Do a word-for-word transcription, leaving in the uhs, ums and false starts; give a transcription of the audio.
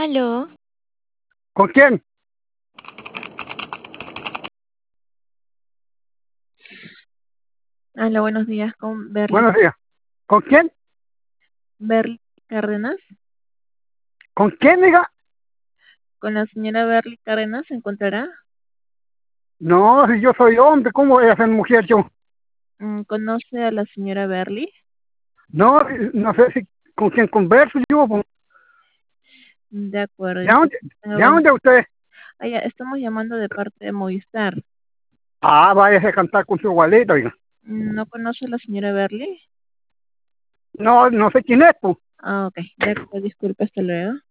Aló, ¿Con quién? aló, buenos días con Berly, Buenos días. ¿Con quién? Berly Cárdenas. ¿Con quién, diga? Con la señora Berly Cárdenas se encontrará. No, si yo soy hombre, ¿cómo voy a ser mujer yo? Mm, ¿Conoce a la señora Berly? No, no sé si con quién converso yo. po. De acuerdo, ¿De dónde, entonces tenga de buen día. dónde usted? Ah, ya, estamos llamando de parte de Movistar. Ah, váyase a cantar con su igualito, oiga. Mm, ¿No conoce a la señora Berly? No, no sé quién es, pues. Ah, ok, de acuerdo, disculpe, hasta luego.